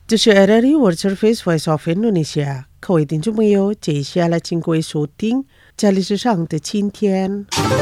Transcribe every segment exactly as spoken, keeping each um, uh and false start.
这是 R R I World Service Voice of Indonesia， 各位听众朋友，接下来请各位收听在历史上的今天。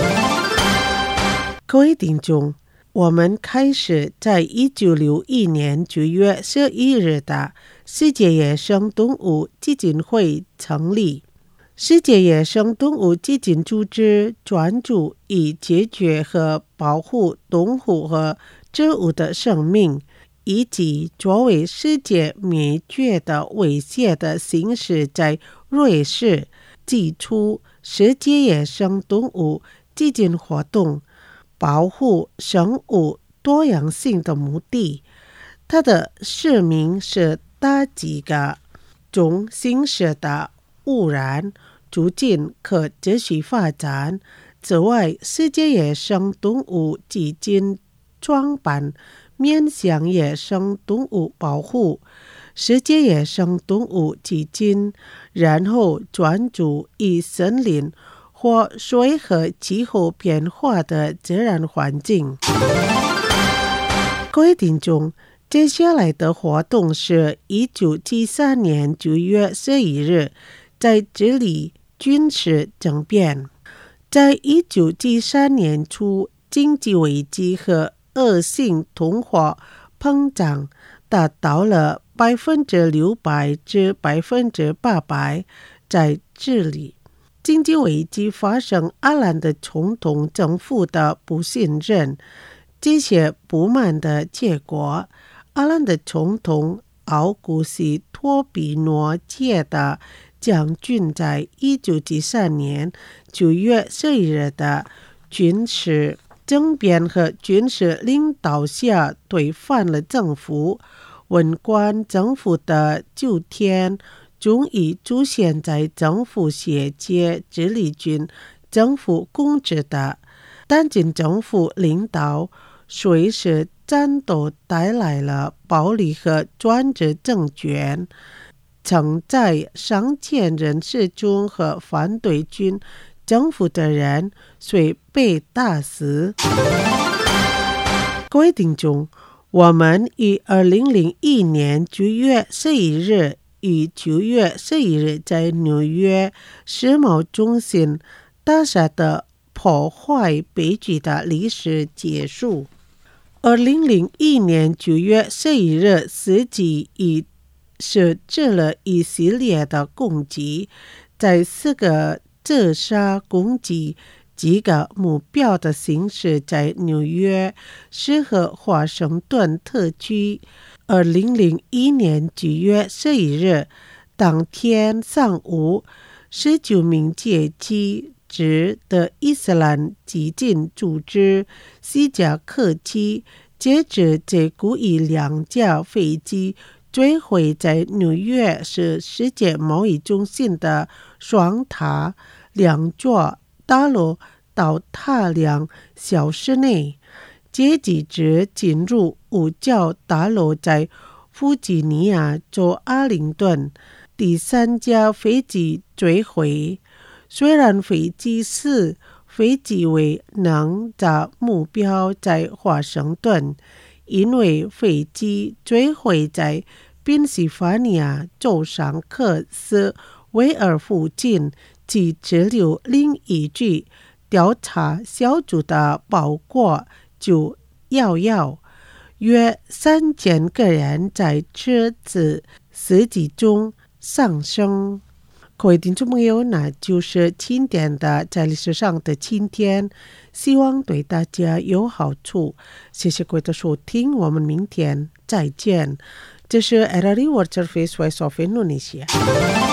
各位听众，我们开始在一九六一年九月十一日的世界野生动物基金会成立。世界野生动物基金组织专注以解决和保护动物和植物的生命，以及作为世界灭绝的威胁的形式，在瑞士寄出世界野生动物基金活动，保护生物多样性的目的。它的使命是打击个中形式的污染，促进可持续发展。此外，世界野生动物基金创办面向野生动物保护世界野生动物基金，然后专注于森林或水和气候变化的自然环境。各位听众，接下来的活动是一九七三年九月十一日在智利军事政变。在一九七三年初，经济危机和恶性通货膨胀达到了百分之六百至百分之八百。在智利，经济危机发生，阿兰的总统政府的不信任，这些不满的结果，阿兰的总统奥古斯托比诺切的将军在一九七三年九月十一日的军事政变和军事领导下推翻了政府。文官政府的九天终于出现在政府衔接智利军政府控制的但军政府领导随时战斗带来了暴力和专制政权，曾在上千人失踪和反对军政府的人虽被打死。各位听众，我们于二零零一年九月十一日与九月十一日在纽约世贸中心大厦的破坏悲剧的历史结束。二零零一年九月十一日，司机已设置了一系列的攻击，在四个自杀攻击几个目标的形式，在纽约市和华盛顿特区。二零零一年九月十一日当天上午，十九名阶级制的伊斯兰激进组织西加克基接着在故意两架飞机坠毁在纽约市世界贸易中心的双塔，两座大楼倒塌两小时内。阶级制进入五角大楼在弗吉尼亚州阿灵顿，第三架飞机坠毁。虽然飞机是飞机为能的目标在华盛顿，因为飞机坠毁在宾夕法尼亚州上克斯威尔附近，其只有另一具调查小组的报告就遥遥。约三千个人在这次袭击中丧生。各位听众朋友，那就是今天的在历史上的今天，希望对大家有好处。谢谢各位的收听，我们明天再见。这是 R R I World Service Voice of Indonesia。